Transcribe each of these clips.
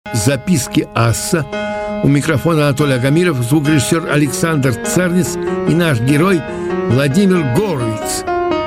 «Записки аса». У микрофона Анатолий Агамиров, звукорежиссер Александр Царнец и наш герой Владимир Горовиц.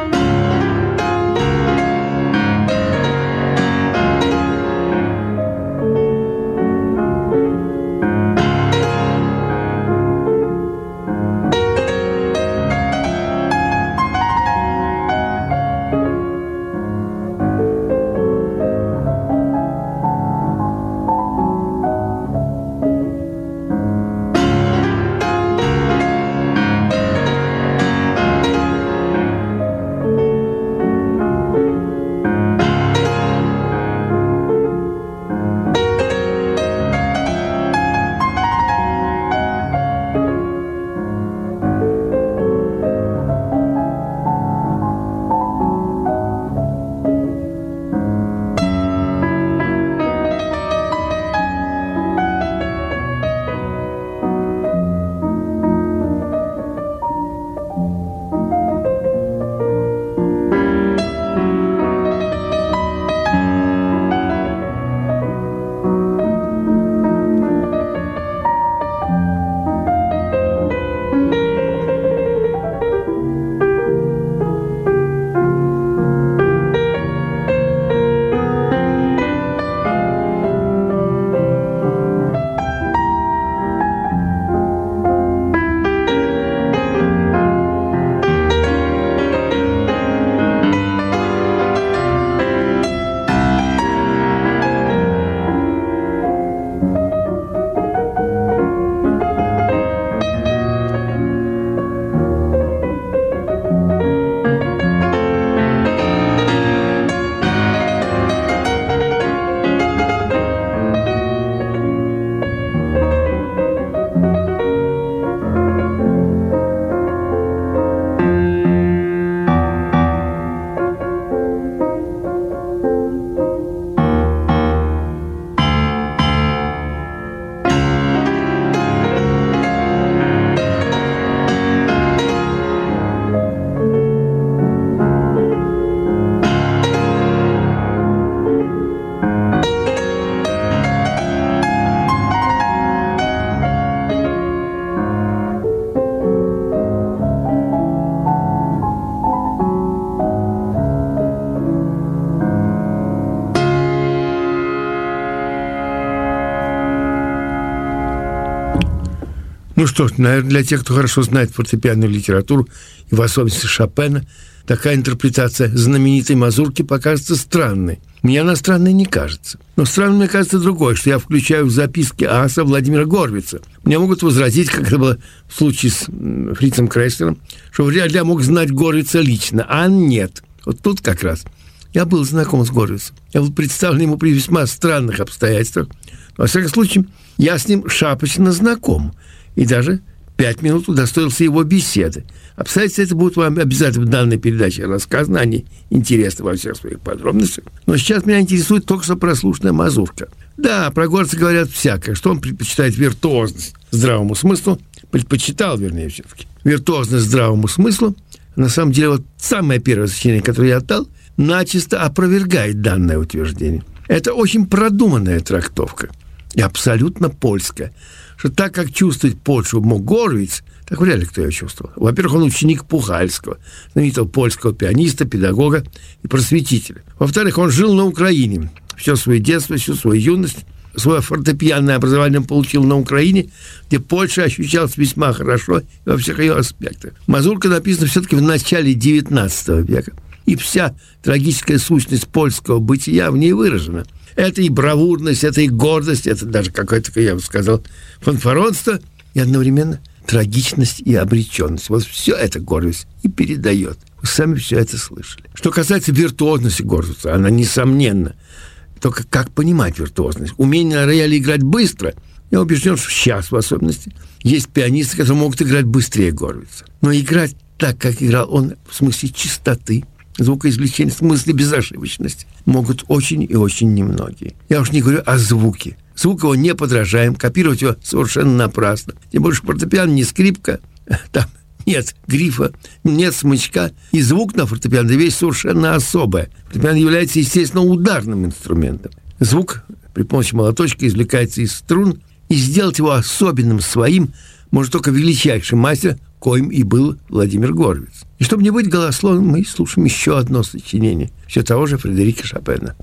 Ну что ж, наверное, для тех, кто хорошо знает фортепианную литературу, и в особенности Шопена, такая интерпретация знаменитой мазурки покажется странной. Мне она странной не кажется. Но странным мне кажется другое, что я включаю в записки аса Владимира Горовица. Мне могут возразить, как это было в случае с Фрицем Крейслером, что вряд ли я мог знать Горовица лично, а нет. Вот тут как раз я был знаком с Горовицем. Я был представлен ему при весьма странных обстоятельствах. Во всяком случае, я с ним шапочно знаком. И даже 5 минут удостоился его беседы. Обстоятельства это будут вам обязательно в данной передаче рассказаны, они интересны во всех своих подробностях. Но сейчас меня интересует только что прослушанная мазурка. Да, про Горовица говорят всякое, что он предпочитает виртуозность здравому смыслу, предпочитал, вернее, все-таки, виртуозность здравому смыслу. На самом деле, вот самое первое сочинение, которое я отдал, начисто опровергает данное утверждение. Это очень продуманная трактовка и абсолютно польская. Что так, как чувствовать Польшу мог Горовиц, так вряд ли кто ее чувствовал. Во-первых, он ученик Пухальского, знаменитого польского пианиста, педагога и просветителя. Во-вторых, он жил на Украине. Все свое детство, всю свою юность, свое фортепианное образование он получил на Украине, где Польша ощущалась весьма хорошо во всех ее аспектах. Мазурка написана все-таки в начале XIX века, и вся трагическая сущность польского бытия в ней выражена. Это и бравурность, это и гордость, это даже какое-то, я бы сказал, фанфаронство, и одновременно трагичность и обреченность. Вот все это Горовиц и передает. Вы сами все это слышали. Что касается виртуозности Горовица, она несомненна. Только как понимать виртуозность? Умение на рояле играть быстро. Я убежден, что сейчас, в особенности, есть пианисты, которые могут играть быстрее Горовица. Но играть так, как играл он, в смысле чистоты, звукоизвлечения, в смысле безошибочности, могут очень и очень немногие. Я уж не говорю о звуке. Звук его не подражаем, копировать его совершенно напрасно. Тем более, что фортепиано не скрипка, там нет грифа, нет смычка, и звук на фортепиано – вещь совершенно особая. Фортепиано является, естественно, ударным инструментом. Звук при помощи молоточка извлекается из струн, и сделать его особенным своим может только величайший мастер, коим и был Владимир Горовиц. И чтобы не быть голословным, мы слушаем еще одно сочинение все того же Фредерика Шопена.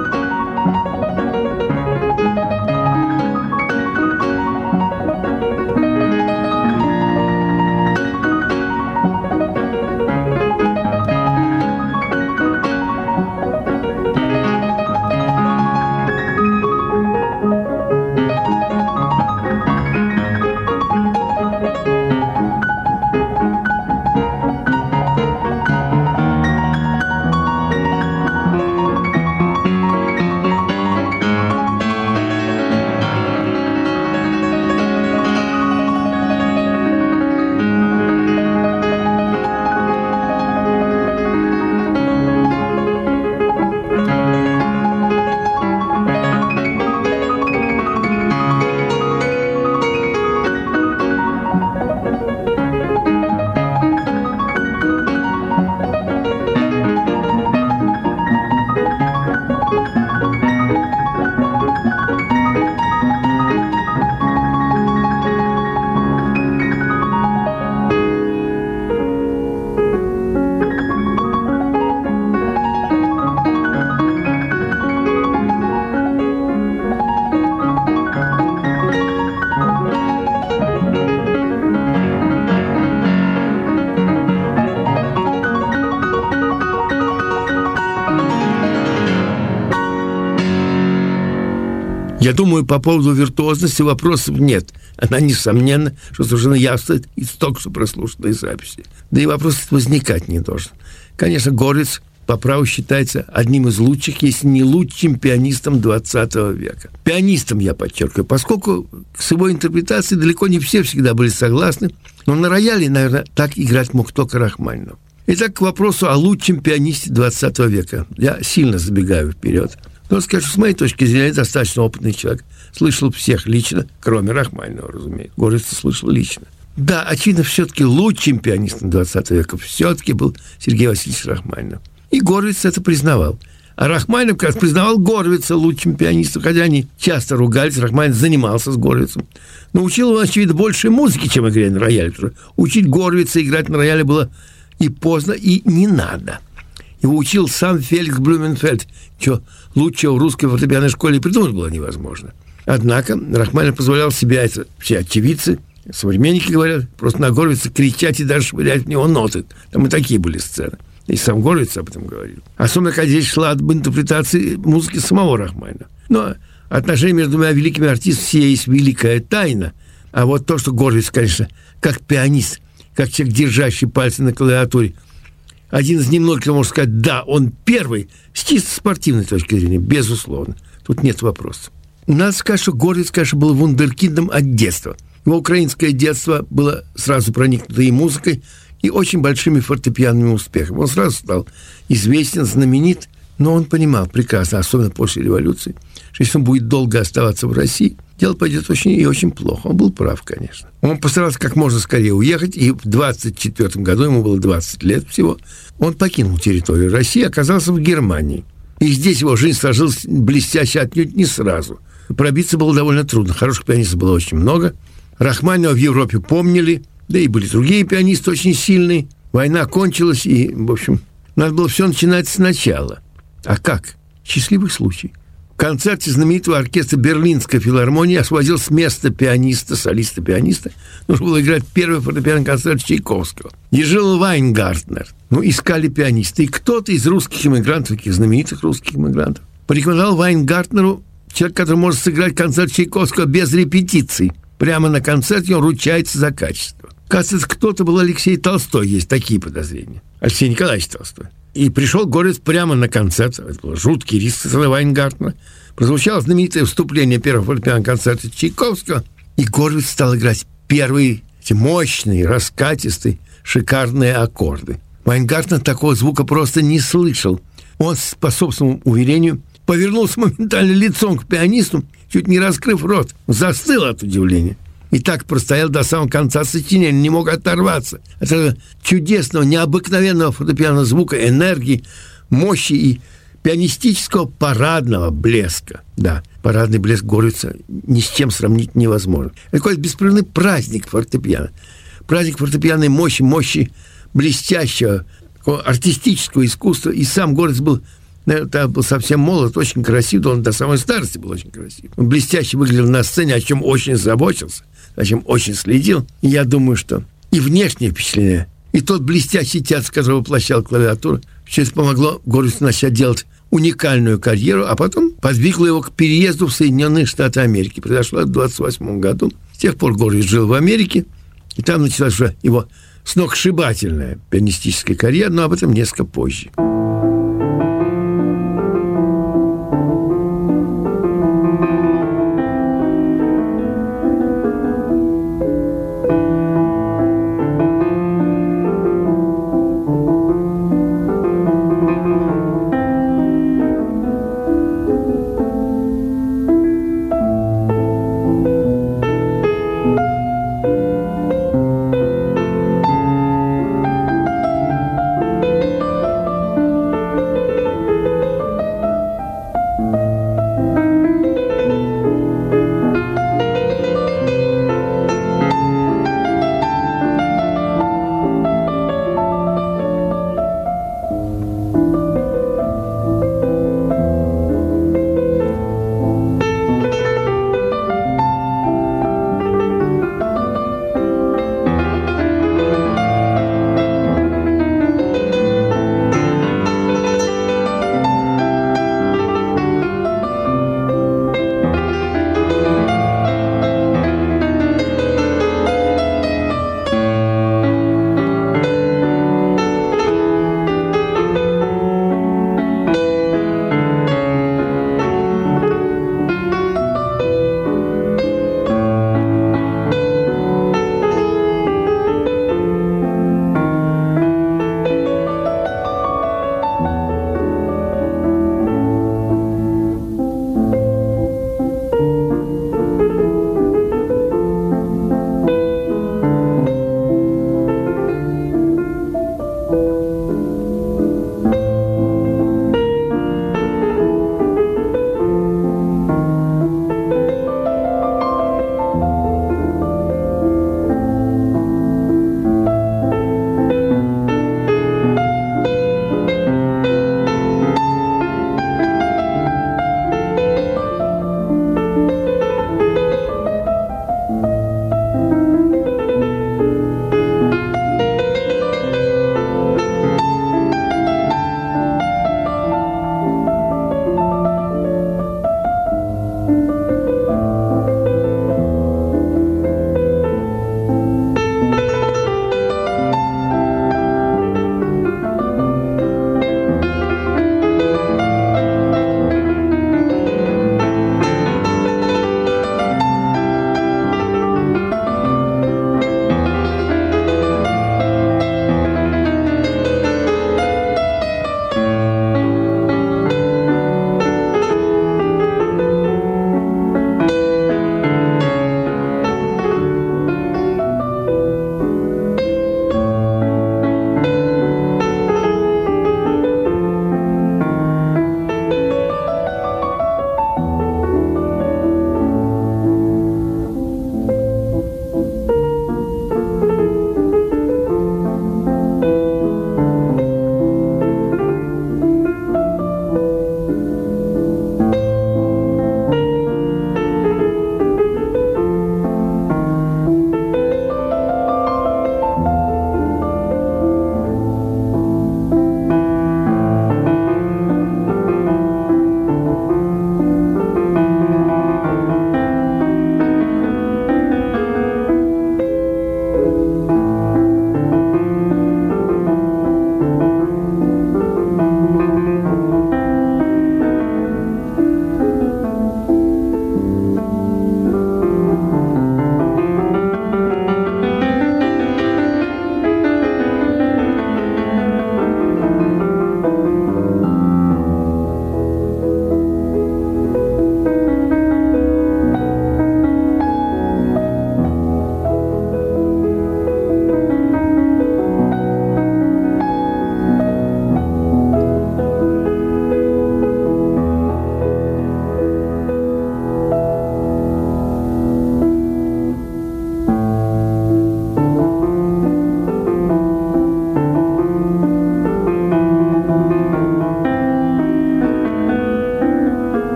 Я думаю, по поводу виртуозности вопросов нет. Она, несомненно, что совершенно явствует из только что прослушанной записи. Да и вопрос возникать не должен. Конечно, Горовиц по праву считается одним из лучших, если не лучшим пианистом 20 века. Пианистом, я подчеркиваю, поскольку с его интерпретацией далеко не все всегда были согласны, но на рояле, наверное, так играть мог только Рахманинов. Итак, к вопросу о лучшем пианисте 20 века. Я сильно забегаю вперед. Но скажу, с моей точки зрения, достаточно опытный человек. Слышал всех лично, кроме Рахманинова, разумеется. Горовиц слышал лично. Да, очевидно, все-таки лучшим пианистом 20 века все-таки был Сергей Васильевич Рахманинов. И Горовиц это признавал. А Рахманинов, как раз, признавал Горовица лучшим пианистом, хотя они часто ругались. Рахманинов занимался с Горовицем. Но учил он, очевидно, больше музыки, чем игре на рояле. Учить Горовица играть на рояле было и поздно, и не надо. Его учил сам Феликс Блюменфельд, что лучшего в русской фортепианной школе придумать было невозможно. Однако Рахманинов позволял себе, это все очевидцы, современники говорят, просто на Горовица кричать и даже швырять в него ноты. Там и такие были сцены. И сам Горовиц об этом говорил. Особенно, когда здесь шла об интерпретации музыки самого Рахманинова. Но отношения между двумя великими артистами все есть великая тайна. А вот то, что Горовиц, конечно, как пианист, как человек, держащий пальцы на клавиатуре, один из немногих, кто может сказать, да, он первый, с чисто спортивной точки зрения, безусловно. Тут нет вопросов. Надо сказать, что Горовиц, конечно, был вундеркиндом от детства. Его украинское детство было сразу проникнуто и музыкой, и очень большими фортепианными успехами. Он сразу стал известен, знаменит, но он понимал прекрасно, особенно после революции, что если он будет долго оставаться в России, дело пойдет очень и очень плохо. Он был прав, конечно. Он постарался как можно скорее уехать, и в 24 году, ему было 20 лет всего, он покинул территорию России, оказался в Германии. И здесь его жизнь сложилась блестяще отнюдь не сразу. Пробиться было довольно трудно. Хороших пианистов было очень много. Рахманинова в Европе помнили, да и были другие пианисты очень сильные. Война кончилась, и, в общем, надо было все начинать сначала. А как? Счастливый случай. В концерте знаменитого оркестра Берлинской филармонии освободил с места пианиста, солиста-пианиста. Нужно было играть первый фортепианный концерт Чайковского. Дежурил Вайнгартнер. Искали пианиста. И кто-то из русских иммигрантов, таких знаменитых русских иммигрантов, порекомендовал Вайнгартнеру человек, который может сыграть концерт Чайковского без репетиций. Прямо на концерте он ручается за качество. Кажется, кто-то был Алексей Толстой, есть такие подозрения. Алексей Николаевич Толстой. И пришел Горовиц прямо на концерт. Это был жуткий риск Вайнгартнера. Прозвучало знаменитое вступление первого фортепианного концерта Чайковского. И Горовиц стал играть первые эти мощные, раскатистые, шикарные аккорды. Вайнгартнер такого звука просто не слышал. Он, по собственному уверению, повернулся моментально лицом к пианисту, чуть не раскрыв рот, застыл от удивления. И так простоял до самого конца сочинения, не мог оторваться от этого чудесного, необыкновенного фортепианного звука, энергии, мощи и пианистического парадного блеска. Да, парадный блеск Горовица ни с чем сравнить невозможно. Это какой-то беспрерывный праздник фортепиано. Праздник фортепианной мощи блестящего, артистического искусства. И сам Горовиц был, наверное, был совсем молод, очень красив, он до самой старости был очень красив. Он блестяще выглядел на сцене, о чем очень заботился, о чем очень следил. И я думаю, что и внешнее впечатление, и тот блестящий театр, который воплощал клавиатуру, все это помогло Горовицу начать делать уникальную карьеру, а потом подвигло его к переезду в Соединенные Штаты Америки. Произошло это в 1928 году. С тех пор Горовиц жил в Америке, и там началась уже его сногсшибательная пианистическая карьера, но об этом несколько позже.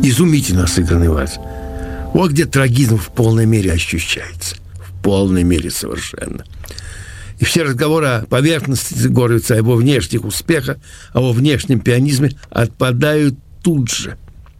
изумительно сыгранный вальс. Вот где трагизм в полной мере ощущается. В полной мере совершенно. И все разговоры о поверхности Горовица, о его внешних успехах, о его внешнем пианизме отпадают тут же.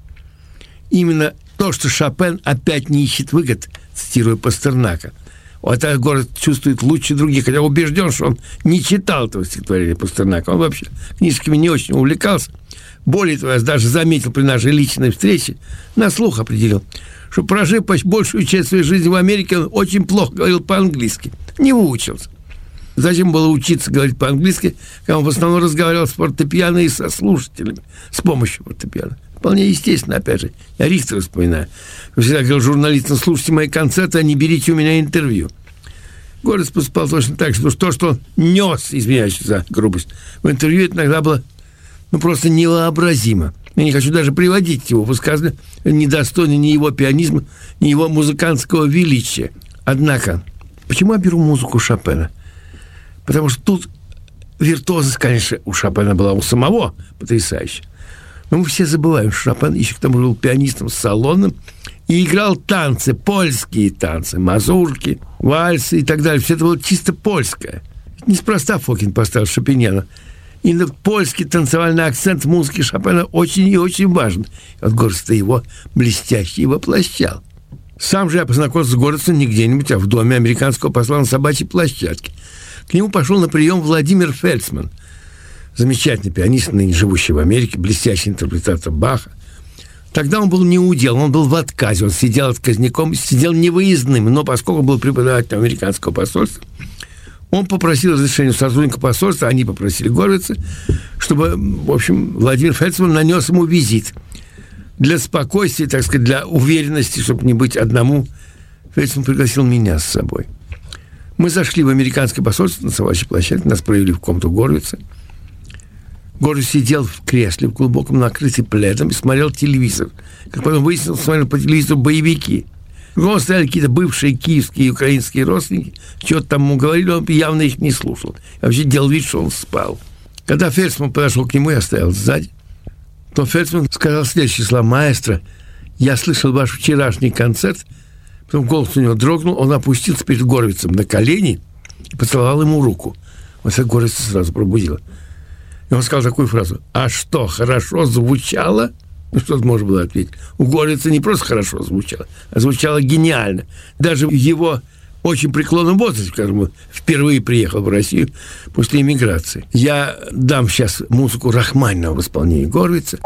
Именно то, что Шопен опять не ищет выгод, цитируя Пастернака. Вот этот город чувствует лучше других, хотя убежден, что он не читал этого стихотворения Пастернака. Он вообще книжками не очень увлекался. Более того, я даже заметил при нашей личной встрече, на слух определил, что, прожив большую часть своей жизни в Америке, он очень плохо говорил по-английски. Не выучился. Зачем было учиться говорить по-английски, когда он в основном разговаривал с фортепиано и со слушателями, с помощью фортепиано. Вполне естественно, опять же. Я Рихтера вспоминаю. Я всегда говорил журналистам: слушайте мои концерты, а не берите у меня интервью. Горовиц поступал точно так, что то, что он нес, извиняюсь за грубость, в интервью это иногда было просто невообразимо. Я не хочу даже приводить его высказывания, недостойны ни его пианизма, ни его музыкантского величия. Однако, почему я беру музыку Шопена? Потому что тут виртуозность, конечно, у Шопена была у самого потрясающая. Но мы все забываем, что Шопен еще к тому же был пианистом салонным и играл танцы, польские танцы, мазурки, вальсы и так далее. Все это было чисто польское. Неспроста Фокин поставил Шопеняна. Именно польский танцевальный акцент в музыке Шопена очень и очень важен. И вот Горовиц его блестяще воплощал. Сам же я познакомился с Горовицем не где-нибудь, а в доме американского посла на Собачьей площадке. К нему пошел на прием Владимир Фельдсман, замечательный пианист, ныне живущий в Америке, блестящий интерпретатор Баха. Тогда он был не удел, он был в отказе, он сидел отказником, сидел невыездным, но поскольку был преподавателем американского посольства, он попросил разрешения у сотрудника посольства, они попросили Горовица, чтобы, в общем, Владимир Фельдсман нанес ему визит. Для спокойствия, так сказать, для уверенности, чтобы не быть одному, Фельдсман пригласил меня с собой. Мы зашли в американское посольство на Собачьей площадке, нас провели в комнату Горовица. Горовиц сидел в кресле, в глубоком накрытии пледом, и смотрел телевизор. Как потом выяснилось, смотрел по телевизору боевики. Кругом стояли какие-то бывшие киевские и украинские родственники. Что-то там ему говорили, он явно их не слушал. И вообще делал вид, что он спал. Когда Фельдсман подошел к нему, я стоял сзади, то Фельдсман сказал следующие слова: маэстро, я слышал ваш вчерашний концерт. Потом голос у него дрогнул, он опустился перед Горовицем на колени и поцеловал ему руку. Вот это Горовица сразу пробудило. И он сказал такую фразу: а что, хорошо звучало? Ну, что можно было ответить? У Горовица не просто хорошо звучало, а звучало гениально. Даже в его очень преклонном возрасте, когда он впервые приехал в Россию после эмиграции. Я дам сейчас музыку Рахманинова в исполнении Горовица.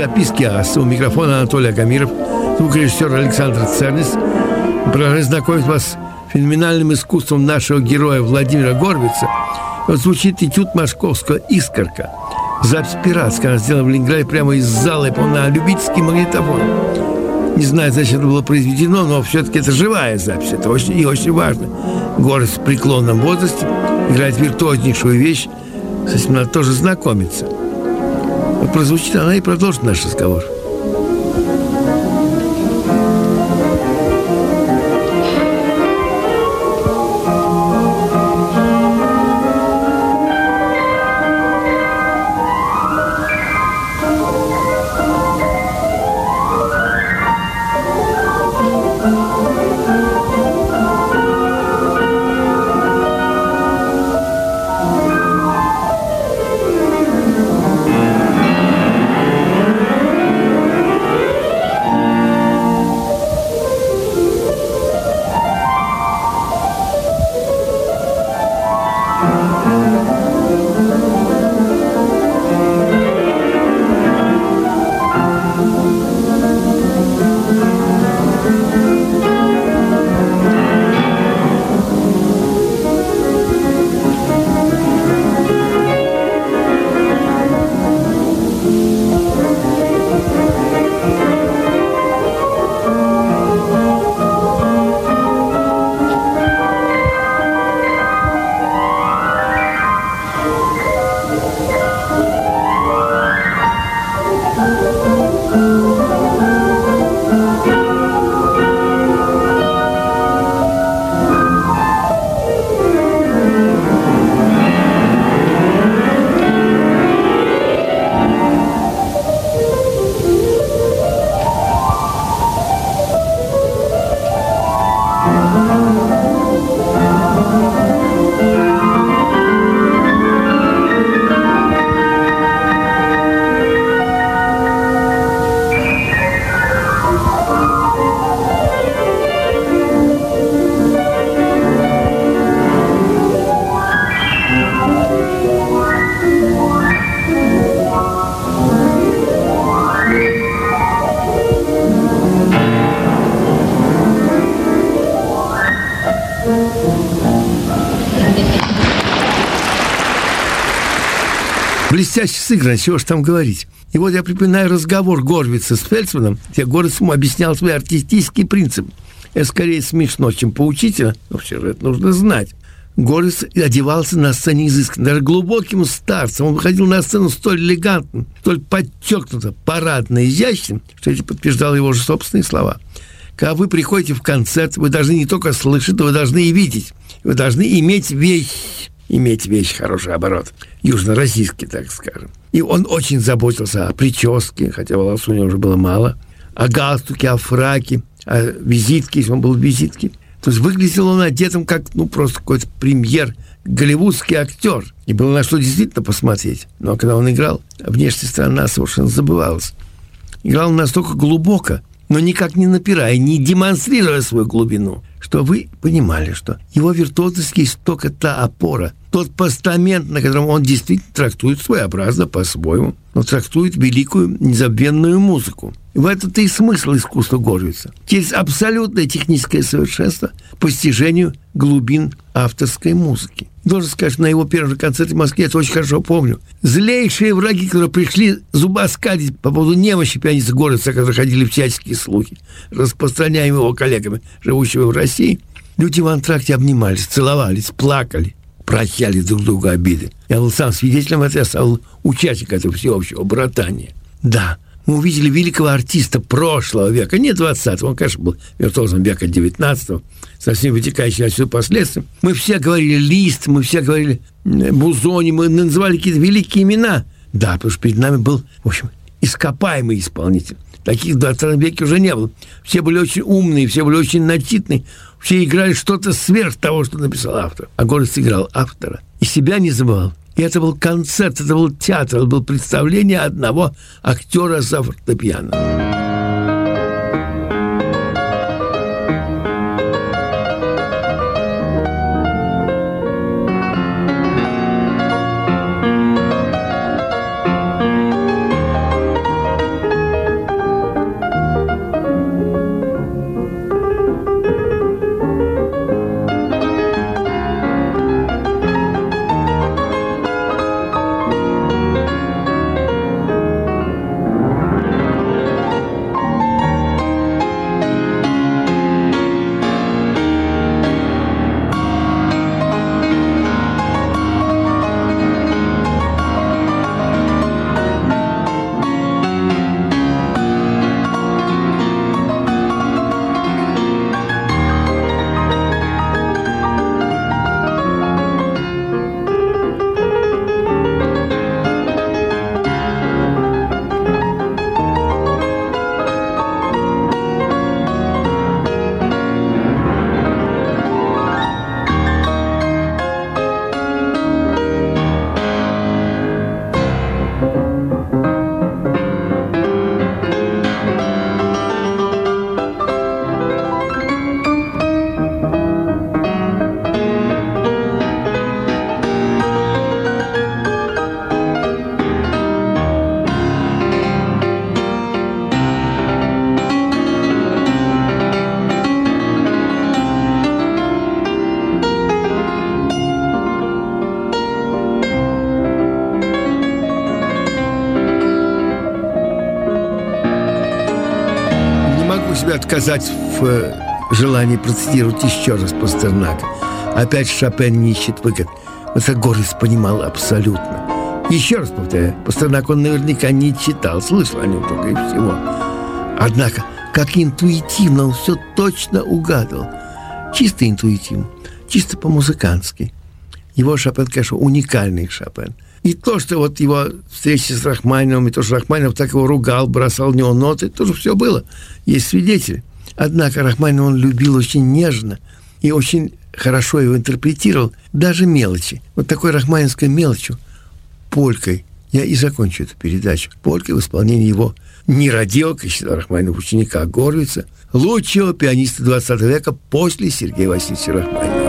записки аса. У микрофона Анатолий Агамиров, звукорежиссер Александр Цернис. Продолжаю знакомить вас с феноменальным искусством нашего героя Владимира Горвица. Вот звучит этюд Машковского «Искорка». Запись пиратская, она сделана в Ленинграде прямо из зала, я помню, на любительский магнитофон. Не знаю, зачем это было произведено, но все-таки это живая запись, это очень и очень важно. Горвиц в преклонном возрасте играет виртуознейшую вещь, с этим надо тоже знакомиться. Вот прозвучит она и продолжит наш разговор. Блестяще сыграно, чего ж там говорить. И вот я припоминаю разговор Горвица с Фельдсманом, где Горвиц ему объяснял свой артистический принцип. Это скорее смешно, чем поучительно, но все же это нужно знать. Горвиц одевался на сцене изысканно, даже глубоким старцем. Он выходил на сцену столь элегантным, столь подчеркнуто, парадно, изящным, что это подтверждало его же собственные слова. Когда вы приходите в концерт, вы должны не только слышать, но вы должны и видеть. Вы должны иметь вещь. Иметь вещь, хороший оборот. Южно-российский, так скажем. И он очень заботился о прическе, хотя волос у него уже было мало, о галстуке, о фраке, о визитке, если он был в визитке. То есть выглядел он одетым как, просто какой-то премьер, голливудский актер. И было на что действительно посмотреть. Но когда он играл, внешняя сторона совершенно забывалась. Играл он настолько глубоко, но никак не напирая, не демонстрируя свою глубину, что вы понимали, что его виртуозность есть только та опора, тот постамент, на котором он действительно трактует своеобразно по-своему, но трактует великую незабвенную музыку. И в этом-то и смысл искусства Горвица. Через абсолютное техническое совершенство к постижению глубин авторской музыки. Должен сказать, что на его первом концерте в Москве, я это очень хорошо помню, злейшие враги, которые пришли зубоскалить по поводу немощи пианиста Горвица, которые ходили всяческие слухи, распространяемые его коллегами, живущими в России, люди в антракте обнимались, целовались, плакали, прощали друг другу обиды. Я был сам свидетелем этого, я стал участником этого всеобщего братания. Да, мы увидели великого артиста прошлого века, не 20-го, он, конечно, был виртуозом века 19-го, со всеми вытекающими отсюда последствиями. Мы все говорили Лист, мы все говорили Бузони, мы называли какие-то великие имена. Да, потому что перед нами был, в общем, ископаемый исполнитель. Таких в 20 веке уже не было. Все были очень умные, все были очень начитанные, все играли что-то сверх того, что написал автор. А Горвиц играл автора. И себя не забывал. И это был концерт, это был театр, это было представление одного актера за фортепиано. отказать в желании процитировать еще раз Пастернака. Опять Шопен не ищет выгод. Это Горец понимал абсолютно. Еще раз повторяю, Пастернак он наверняка не читал, слышал о нем только и всего. Однако, как интуитивно он все точно угадывал. Чисто интуитивно, чисто по-музыкански. Его Шопен, конечно, уникальный Шопен. И то, что вот его встречи с Рахманиновым, и то, что Рахманинов так его ругал, бросал в него ноты, тоже все было. Есть свидетели. Однако Рахманинова он любил очень нежно и очень хорошо его интерпретировал, даже мелочи. Вот такой рахманинской мелочью, полькой, я и закончу эту передачу. Полькой в исполнении его нерадивого, как считал Рахманинов, ученика Горлица, лучшего пианиста 20 века после Сергея Васильевича Рахманинова.